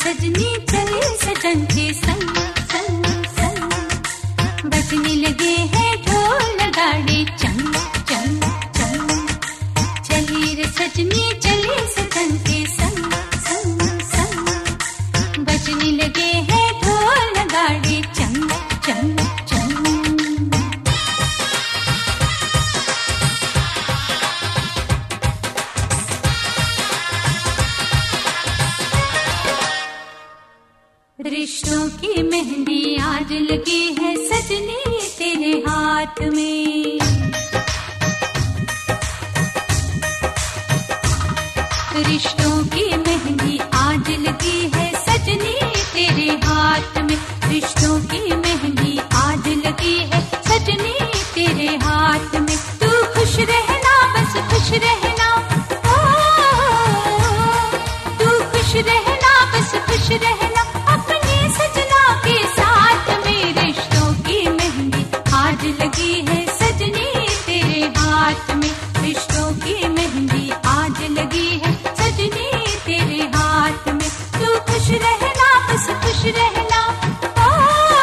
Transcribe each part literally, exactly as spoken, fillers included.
सजनी चले सजन के संग संग संग, बजने लगे हैं ढोल नगाड़े चंग चंग चंग। चली रे सजनी चले सजन के संग संग संग, बजने लगे हैं ढोल नगाड़े चंग चंग चंग। रिश्तों की मेहंदी आज लगी है सजनी तेरे हाथ में, रिश्तों की मेहंदी आज लगी है सजनी तेरे हाथ में, रिश्तों की मेहंदी आज लगी है सजनी तेरे हाथ में। तू खुश रहना बस खुश रहना, ओ तू खुश रहना बस खुश रहना अपने सजना के साथ में। रिश्तों की मेहंदी आज लगी है सजनी तेरे हाथ में, रिश्तों की मेहंदी आज लगी है सजनी तेरे हाथ में। तू खुश रहना बस खुश रहना, ओ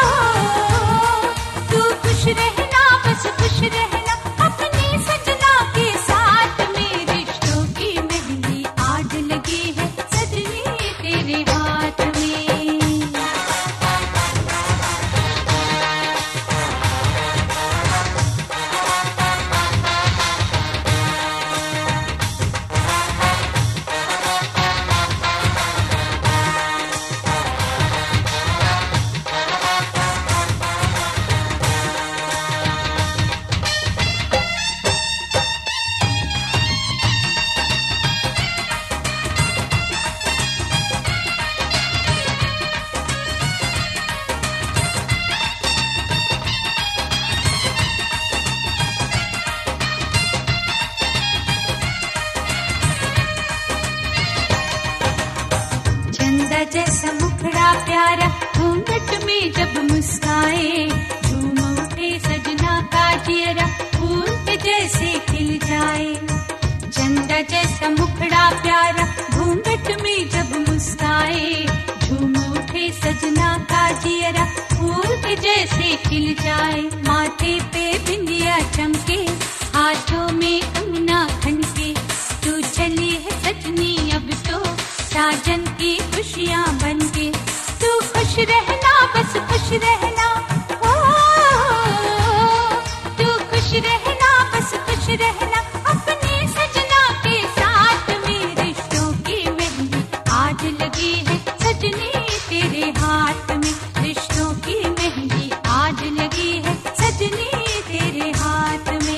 तू खुश रहना बस खुश रहना अपने सजना के साथ में। रिश्तों की मेहंदी आज लगी है सजनी तेरे हाथ में। चंदा जैसा मुखड़ा प्यारा घूंघट में जब मुस्काए, झूम उठे सजना का चेहरा फूल के जैसे खिल जाए। चंदा जैसा मुखड़ा प्यारा घूंघट में जब मुस्काए, झूम उठे सजना का चेहरा फूल के जैसे खिल जाए। माथे पे बिंदिया चमके, हाथों में कंगना खनके, तू चली है सजनी अब तो साजन की खुशियाँ बनके। तू खुश रहना बस खुश रहना, ओ तू खुश रहना बस खुश रहना अपने सजना के साथ में। रिश्तों की मेहंदी आज लगी है सजनी तेरे हाथ में, रिश्तों की मेहंदी आज लगी है सजनी तेरे हाथ में।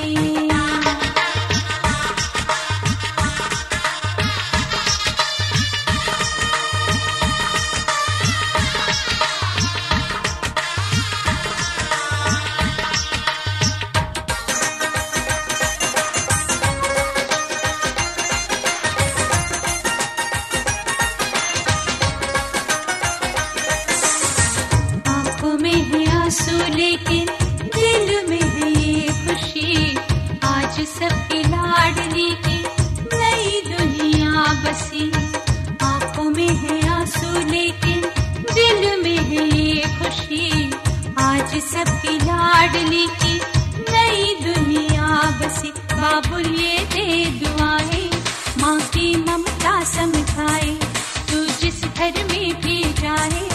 आंसू लेकिन दिल में है ये खुशी, आज सबकी लाडली की नई दुनिया बसी। आंखों में है आंसू लेकिन दिल में है ये खुशी, आज सबकी लाडली की नई दुनिया बसी। बाबुल ये दे दुआएं माँ की ममता समझाए, तू जिस घर में भी जाए